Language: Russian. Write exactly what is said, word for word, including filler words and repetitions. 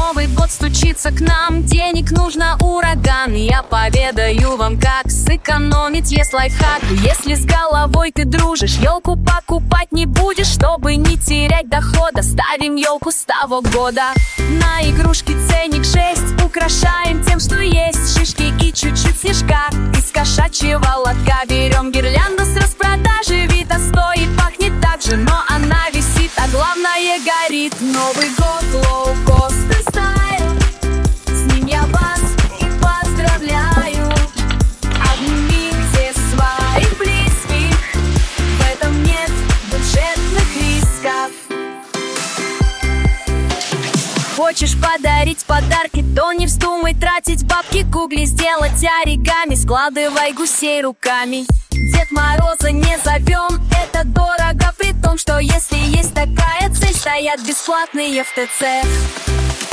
Новый год стучится к нам, денег нужно ураган. Я поведаю вам, как сэкономить, есть лайфхак. Если с головой ты дружишь, елку покупать не будешь. Чтобы не терять дохода, ставим елку с того года. На игрушки ценник шесть, украшаем тем, что есть шишки и чуть-чуть снежка. Из кошачьего лотка берем гирлянду с распродажи. Вита стоит, пахнет так же, но она висит, а главное горит. Новый год лоу-кост стайл, с ним я вас и поздравляю. Обнимите своих близких, в этом нет бюджетных рисков. Хочешь подарить подарки, то не вздумай тратить бабки. Гугли сделать оригами, складывай гусей руками. Дед Мороза не зовем, это дорого, при том, что если есть такая цель, стоят бесплатные в ТЦ.